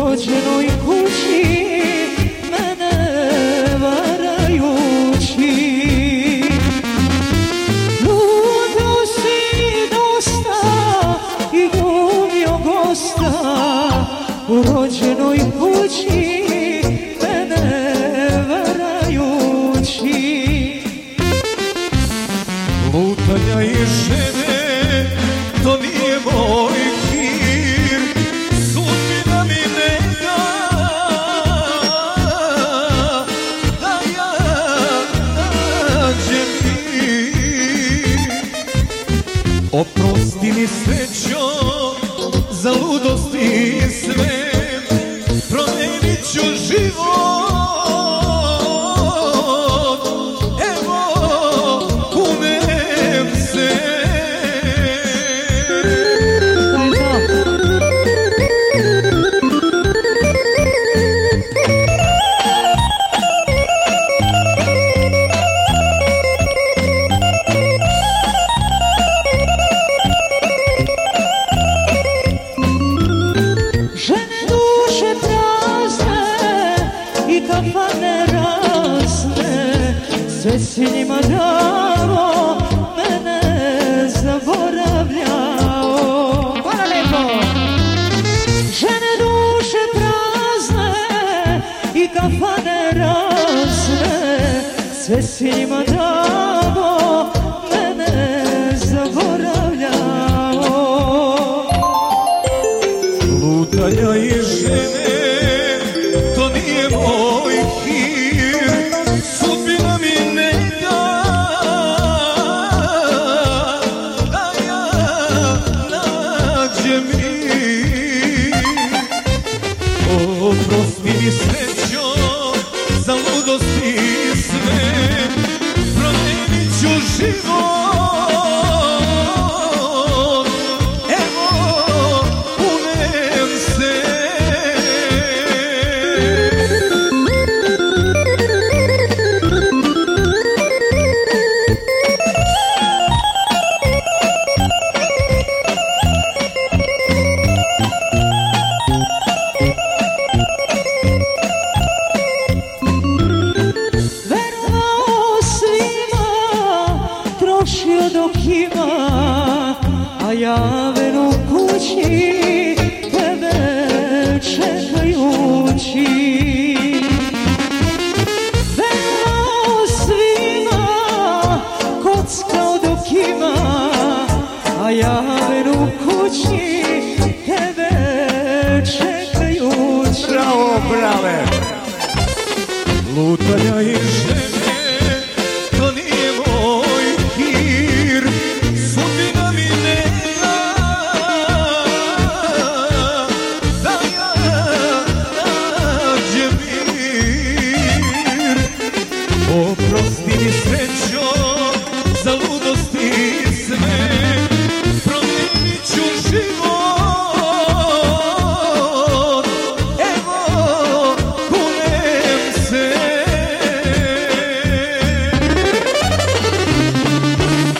rođenoj kući mene varajući. Ludo si dosta i glumio gosta u rođenoj kući mene varajući. Lutanja i žene, to nije moj hir, sudbina mi ne da, da ja nađem mir. Oprosti mi srećo za ludosti sve, promenit ću život. Sve si njima dao, mene zaboravljao. Hvala lepo. Žene duše prazne i kafane razne, sve si njima dao, mene zaboravljao. Lutanja i žene, to nije moj hir, sudbina mi ne da, da ja nađem mir. Oprosti mi srećo za ludosti sve, promenit ću život, evo kunem se. Dok ima, a ja venu kući tebe čekajući. Verovao svima, kockao dok ima, a ja venu kući tebe čekajući. Bravo, brave! Lutanja i žene, to nije moj hir, sudbina mi ne da, da ja nađem mir. Oprosti mi srećo za ludosti sve, promenit ću život.